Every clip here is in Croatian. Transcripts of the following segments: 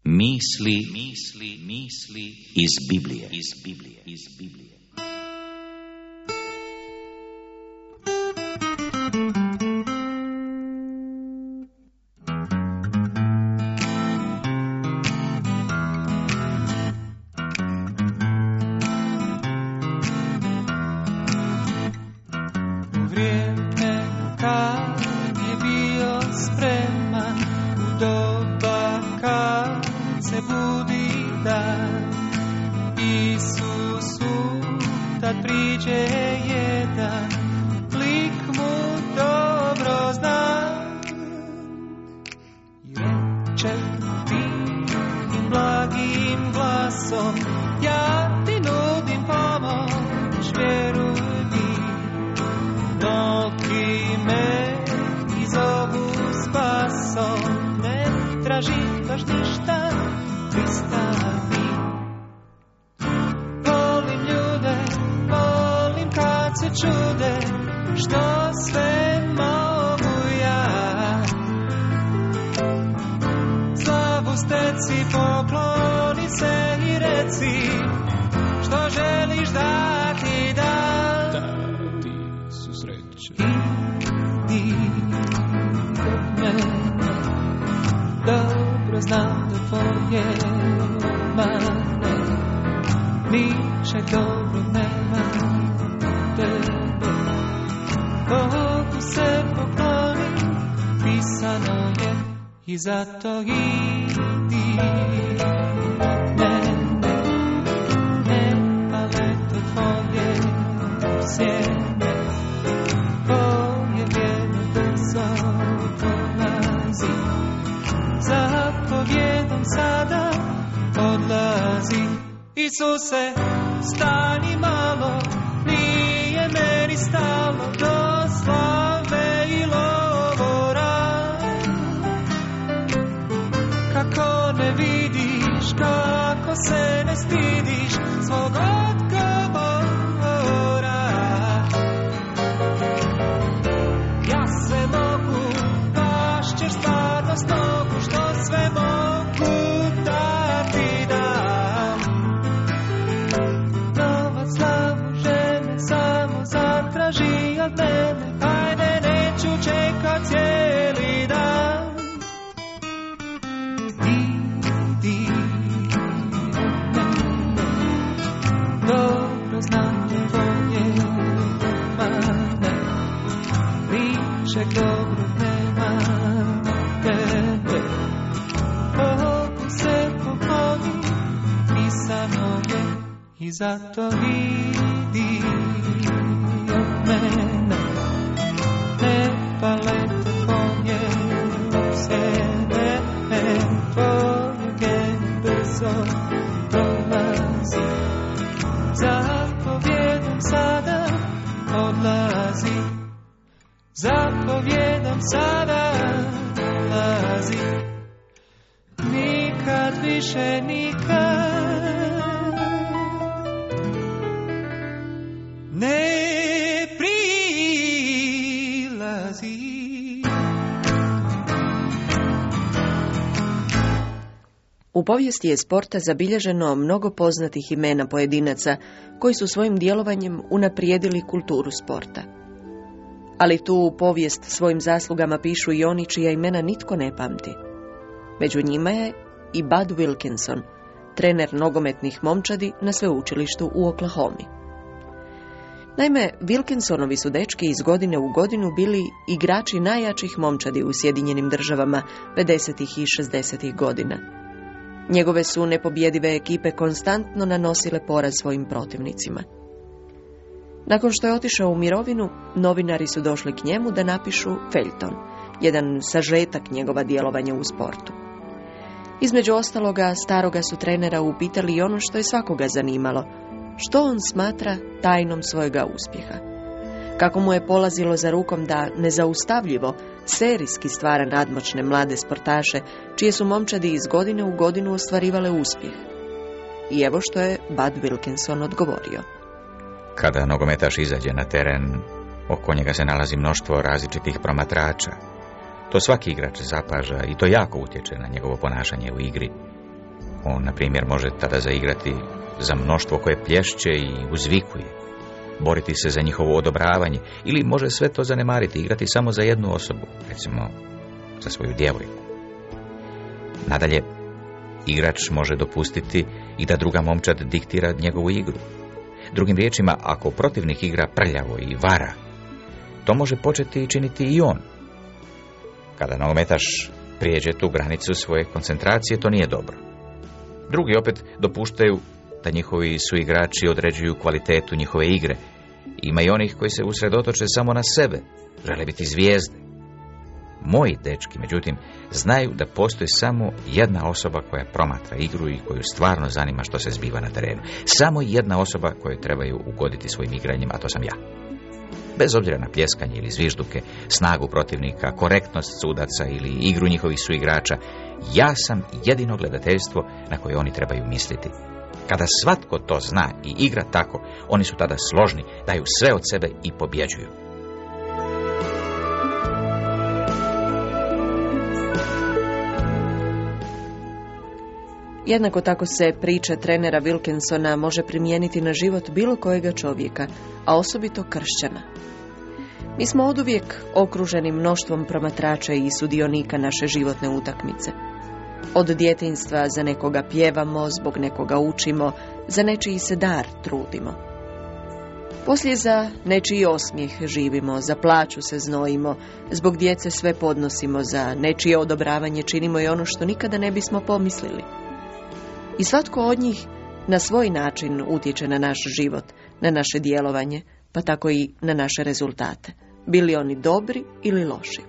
Misli iz Biblije. I zato idi od mene, ne palete tvoje sjene, tvoje vrijeme brzo prolazi. Zapovjedom sada odlazi. Isuse, stani malo, nije meni stalo do slave i lovora. Kako ne vidiš, kako se ne stidiš svog odgovora. Ja sve mogu, baš ćeš stvarnost mogu, što sve mogu da ti dam. Novac, slavu, žene, samo zatraži od mene, hajde, neću čekat cijeli dan. Dobro nema tebe, mogu se pokloniti, pisano je i zato idi od mene, ne palete tvoje sjene, tvoje gene brzo prolazi, zapovjedom sada odlazi. Zapovjedam sada odlazi, nikad više nikad ne prilazi. U povijesti je sporta zabilježeno mnogo poznatih imena pojedinaca koji su svojim djelovanjem unaprijedili kulturu sporta. Ali tu povijest svojim zaslugama pišu i oni čija imena nitko ne pamti. Među njima je i Bud Wilkinson, trener nogometnih momčadi na sveučilištu u Oklahomi. Naime, Wilkinsonovi su dečki iz godine u godinu bili igrači najjačih momčadi u Sjedinjenim Državama 50. i 60. godina. Njegove su nepobjedive ekipe konstantno nanosile poraz svojim protivnicima. Nakon što je otišao u mirovinu, novinari su došli k njemu da napišu feljton, jedan sažetak njegova djelovanja u sportu. Između ostaloga, staroga su trenera upitali i ono što je svakoga zanimalo, što on smatra tajnom svojega uspjeha. Kako mu je polazilo za rukom da nezaustavljivo, serijski stvara nadmoćne mlade sportaše, čije su momčadi iz godine u godinu ostvarivale uspjeh. I evo što je Bud Wilkinson odgovorio. Kada nogometaš izađe na teren, oko njega se nalazi mnoštvo različitih promatrača. To svaki igrač zapaža i to jako utječe na njegovo ponašanje u igri. On, na primjer, može tada zaigrati za mnoštvo koje plješće i uzvikuje, boriti se za njihovo odobravanje, ili može sve to zanemariti, igrati samo za jednu osobu, recimo za svoju djevojku. Nadalje, igrač može dopustiti i da druga momčad diktira njegovu igru. Drugim riječima, ako protivnik igra prljavo i vara, to može početi činiti i on. Kada nogometaš prijeđe tu granicu svoje koncentracije, to nije dobro. Drugi opet dopuštaju da njihovi suigrači određuju kvalitetu njihove igre. Ima i onih koji se usredotoče samo na sebe, žele biti zvijezde. Moji dečki, međutim, znaju da postoji samo jedna osoba koja promatra igru i koju stvarno zanima što se zbiva na terenu. Samo jedna osoba koju trebaju ugoditi svojim igranjem, a to sam ja. Bez obzira na pljeskanje ili zvižduke, snagu protivnika, korektnost sudaca ili igru njihovih suigrača, ja sam jedino gledateljstvo na koje oni trebaju misliti. Kada svatko to zna i igra tako, oni su tada složni, daju sve od sebe i pobjeđuju. Jednako tako se priča trenera Wilkinsona može primijeniti na život bilo kojega čovjeka, a osobito kršćana. Mi smo oduvijek okruženi mnoštvom promatrača i sudionika naše životne utakmice. Od djetinjstva za nekoga pjevamo, zbog nekoga učimo, za nečiji se dar trudimo. Poslije za nečiji osmijeh živimo, za plaću se znojimo, zbog djece sve podnosimo, za nečije odobravanje činimo i ono što nikada ne bismo pomislili. I svatko od njih na svoj način utječe na naš život, na naše djelovanje, pa tako i na naše rezultate, bili oni dobri ili loši.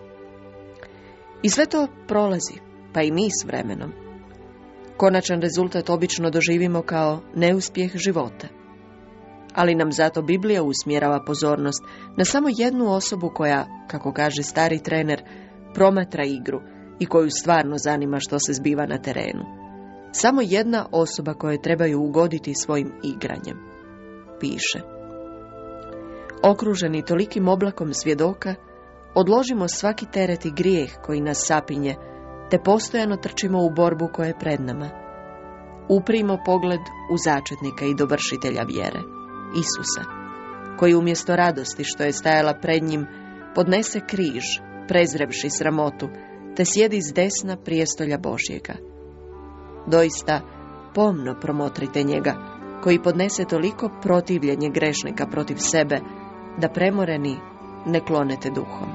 I sve to prolazi, pa i mi s vremenom. Konačan rezultat obično doživimo kao neuspjeh života. Ali nam zato Biblija usmjerava pozornost na samo jednu osobu koja, kako kaže stari trener, promatra igru i koju stvarno zanima što se zbiva na terenu. Samo jedna osoba koje trebaju ugoditi svojim igranjem. Piše: okruženi tolikim oblakom svjedoka, odložimo svaki teret i grijeh koji nas sapinje, te postojano trčimo u borbu koja je pred nama. Uprimo pogled u začetnika i dovršitelja vjere, Isusa, koji umjesto radosti što je stajala pred njim, podnese križ, prezrevši sramotu, te sjedi s desna prijestolja Božjega. Doista, pomno promotrite njega, koji podnese toliko protivljenje grešnika protiv sebe, da premoreni ne klonete duhom.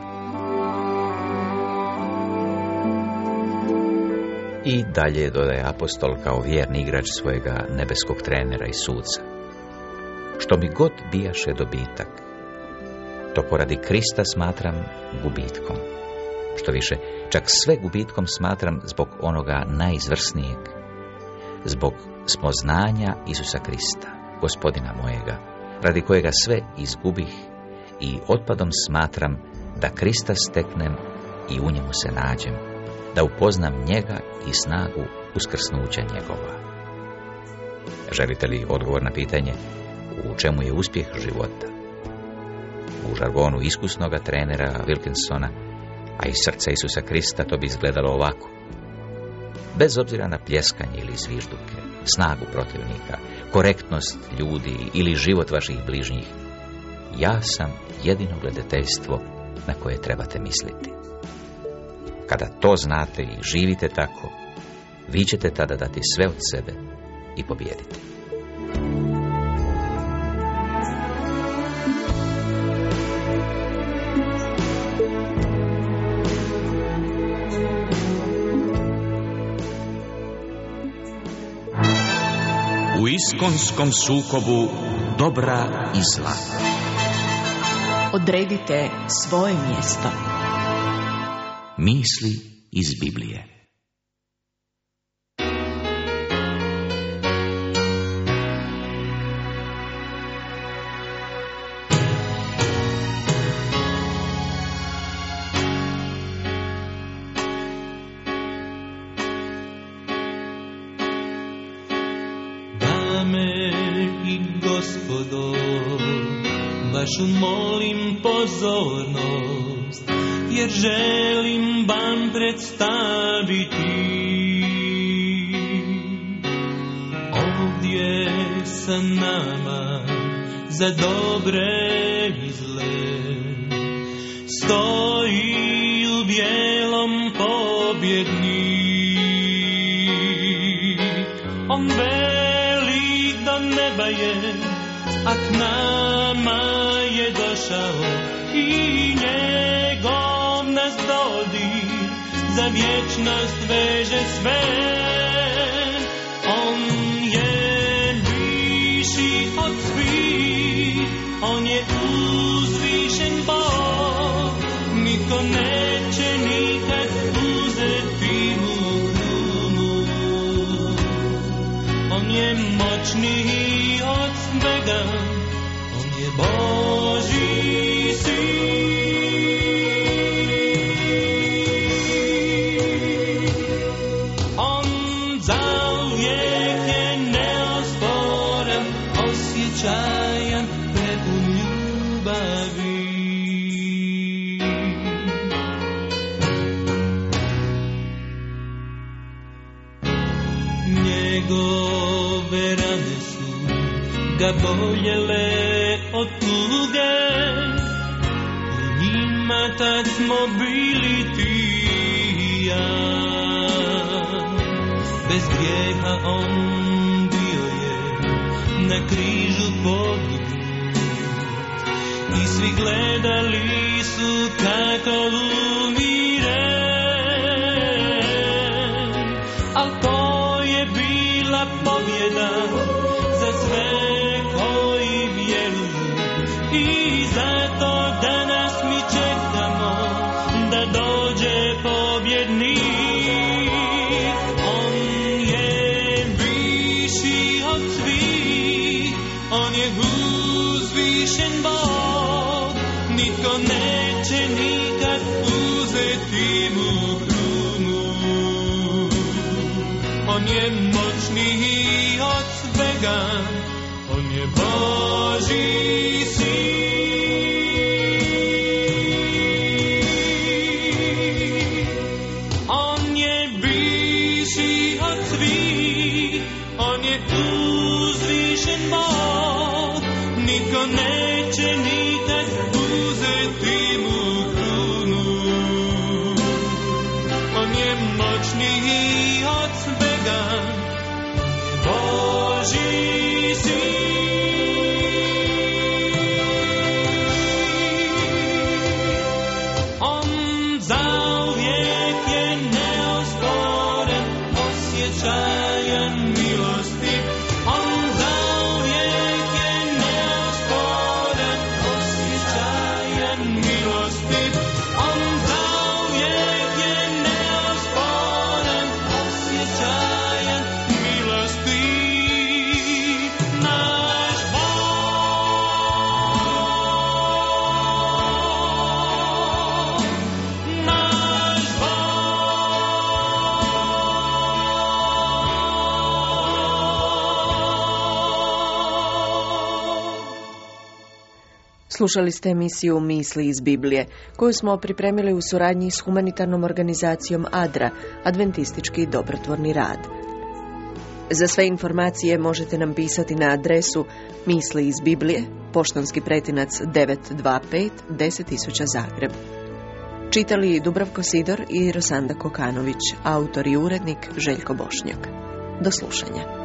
I dalje dodaje apostol kao vjerni igrač svojega nebeskog trenera i suca: što mi god bijaše dobitak, to poradi Krista smatram gubitkom. Što više, čak sve gubitkom smatram zbog onoga najizvrsnijeg, zbog spoznanja Isusa Krista, Gospodina mojega, radi kojega sve izgubih i otpadom smatram da Krista steknem i u njemu se nađem, da upoznam njega i snagu uskrsnuća njegova. Želite li odgovor na pitanje u čemu je uspjeh života? U žargonu iskusnoga trenera Wilkinsona, a iz srca Isusa Krista, to bi izgledalo ovako: bez obzira na pljeskanje ili zvižduke, snagu protivnika, korektnost ljudi ili život vaših bližnjih, ja sam jedino gledateljstvo na koje trebate misliti. Kada to znate i živite tako, vi ćete tada dati sve od sebe i pobijediti. U iskonskom sukobu dobra i zla. Odredite svoje mjesto. Misli iz Biblije. Dame i gospodo, vašu molim pozornost, jer želim vam predstaviti sa nama za dobre i zle. Stoji u bijelom pobjednik. On velik do neba je, a k nama je došao i njegov nas dodir za vječnost veže sve. On je viši od svih, on je uzvišen Bog, niko neće nikad uzeti mu krunu. On je moćniji od svega, on je Božji sin. On zauvijek je neosporan, osjećajan, prepun ljubavi. Njegove rane su ga boljele od tuge, u njima tad smo bili ti i ja. Bez grijeha on bio je na križu podignut i svi gledali su kako umire. Al to je bila pobjeda za sve koji vjeruju i zato danas mi čekamo da dođe pobjednik. On je viši od svih, on je uzvišen Bog, nitko neće nikad uzeti mu krunu. On je moćniji od svega, on je Božji sin. On je viši od svih, on je uzvišen Bog, niko neće nikad uzeti mu krunu. On je moćniji od svega, Božji sin. On zauvijek je neosporen, osjećajan, milostiv. On zauvijek je neosporen, osjećajan, milostiv. On zauvijek je neosporen, osjećajan, milostiv. Naš Bog, naš Bog. Slušali ste emisiju Misli iz Biblije, koju smo pripremili u suradnji s humanitarnom organizacijom ADRA, Adventistički dobrotvorni rad. Za sve informacije možete nam pisati na adresu Misli iz Biblije, poštanski pretinac 925 10000 Zagreb. Čitali Dubravko Sidor i Rosanda Kokanović, autor i urednik Željko Bošnjak. Do slušanja.